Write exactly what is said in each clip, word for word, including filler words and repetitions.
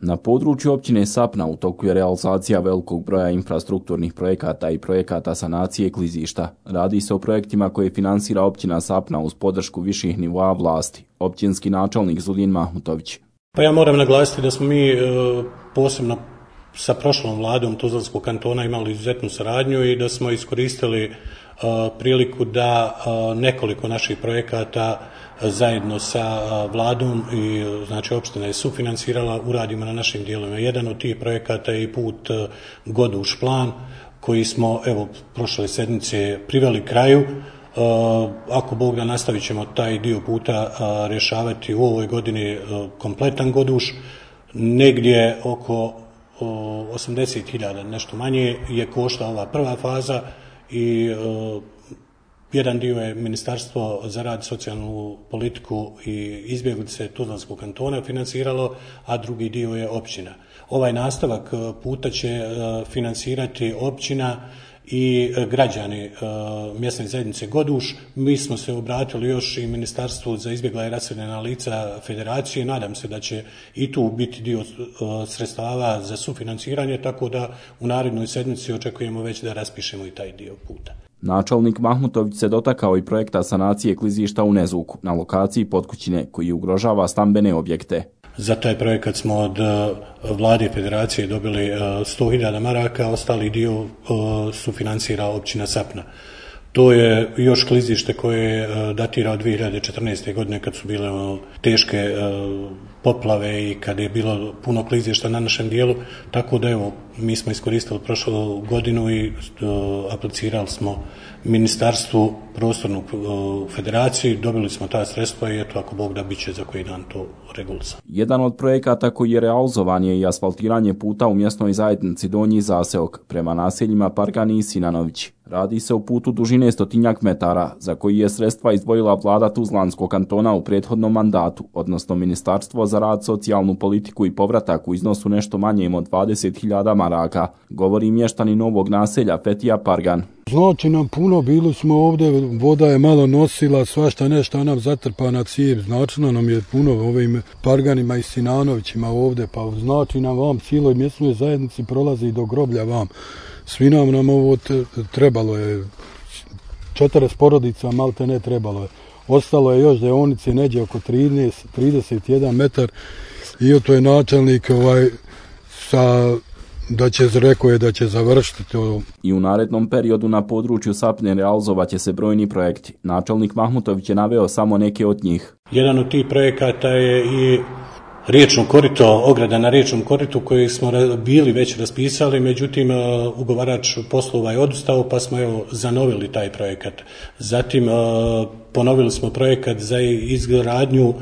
Na području općine Sapna u toku je realizacija velikog broja infrastrukturnih projekata i projekata sanacije klizišta. Radi se o projektima koje finansira općina Sapna uz podršku viših nivoa vlasti. Općinski načelnik Zulin Mahmutović. Pa ja moram naglasiti da smo mi e, posebno sa prošlom vladom Tuzlanskog kantona imali izuzetnu saradnju i da smo iskoristili e, priliku da e, nekoliko naših projekata zajedno sa vladom i znači opština je sufinansirala, uradimo na našim dijelovima. Jedan od tih projekata je i put Goduš plan koji smo evo prošle sedmice priveli kraju. Ako Bog da, nastavit ćemo taj dio puta rješavati u ovoj godini kompletan Goduš. Negdje oko osamdeset hiljada, nešto manje, je košta ova prva faza i jedan dio je Ministarstvo za rad, socijalnu politiku i izbjeglice Tuzlanskog kantona financiralo, a drugi dio je općina. Ovaj nastavak puta će financirati općina i građani mjesne zajednice Goduš. Mi smo se obratili još i Ministarstvu za izbjegla i raseljena lica Federacije. Nadam se da će i tu biti dio sredstava za sufinanciranje, tako da u narednoj sedmici očekujemo već da raspišemo i taj dio puta. Načelnik Mahmutović se dotakao i projekta sanacije klizišta u Nezuku na lokaciji Potkućine koji ugrožava stambene objekte. Za taj projekat smo od vlade Federacije dobili sto hiljada maraka, ostali dio sufinancira općina Sapna. To je još klizište koje datira od dvije hiljade četrnaeste. godine kad su bile teške poplave i kad je bilo puno klizišta na našem dijelu, tako da evo mi smo iskoristili prošlu godinu i aplicirali smo Ministarstvu prostornog Federaciji, dobili smo ta sredstva i eto ako Bog da bit će za koji dan to regulisano. Jedan od projekata koji je realizovan je i asfaltiranje puta u mjesnoj zajednici Donji Zaseok prema naseljima Pargani i Sinanović. Radi se o putu dužine stotinjak metara za koji je sredstva izdvojila vlada Tuzlanskog kantona u prethodnom mandatu, odnosno Ministarstvo za rad, socijalnu politiku i povratak u iznosu nešto manjem od dvadeset hiljada maraka, govori mještani novog naselja Fetija Pargan. Znači nam puno, bili smo ovdje, voda je malo nosila, svašta nešto nam zatrpana cijep, znači nam je puno ovim Parganima i Sinanovićima ovdje, pa znači nam vam cijeloj mjesnoj zajednici prolazi do groblja vam. Svi nam nam ovo trebalo je, četrdeset porodica malte ne trebalo je. Ostalo je još deonice neđe oko trinaest, trideset jedan metar i to je načelnik ovaj, sa, da će, rekao je da će završiti to. I u narednom periodu na području Sapne realizovat će se brojni projekti. Načelnik Mahmutović je naveo samo neke od njih. Jedan od tih projekata je i riječno korito, ograda na riječnom koritu koji smo bili već raspisali, međutim ugovarač poslova je odustao pa smo evo zanovili taj projekat. Zatim ponovili smo projekat za izgradnju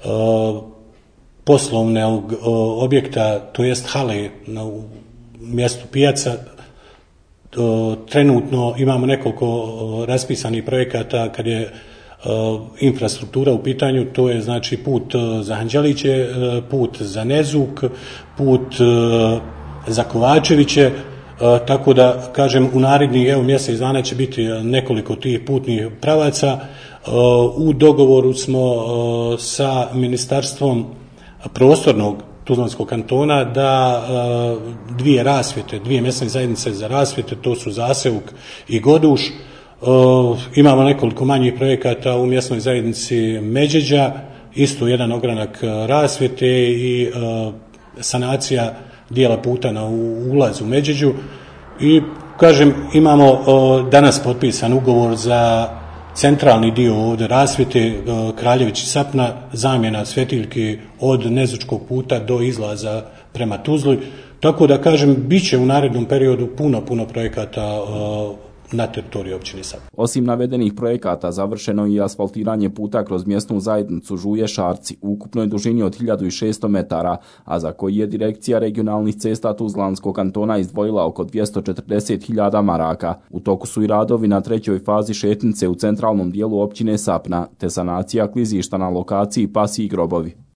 poslovnog objekta, to jest hale na mjestu pijaca. Trenutno imamo nekoliko raspisanih projekata kad je infrastruktura u pitanju, to je znači put za Hanđeliće, put za Nezuk, put za Kovačeviće, tako da kažem u narednih evo mjesec dana će biti nekoliko tih putnih pravaca. U dogovoru smo sa Ministarstvom prostornog Tuzlanskog kantona da dvije rasvjete, dvije mjesne zajednice za rasvjete, to su Zaseuk i Goduš. Uh, imamo nekoliko manjih projekata u mjesnoj zajednici Međeđa, isto jedan ogranak rasvjete i uh, sanacija dijela puta na ulazu u Međeđu i kažem imamo uh, danas potpisan ugovor za centralni dio ovdje rasvjete uh, Kraljević i Sapna, zamjena svjetiljki od Nezučkog puta do izlaza prema Tuzli, tako da kažem bit će u narednom periodu puno puno projekata uh, na teritoriji općine Sapna. Osim navedenih projekata završeno je i asfaltiranje puta kroz mjesnu zajednicu Žuje Šarci u ukupnoj dužini od hiljadu šesto metara, a za koji je Direkcija regionalnih cesta Tuzlanskog kantona izdvojila oko dvjesto četrdeset hiljada maraka. U toku su i radovi na trećoj fazi šetnice u centralnom dijelu općine Sapna, te sanacija klizišta na lokaciji Pasji grobovi.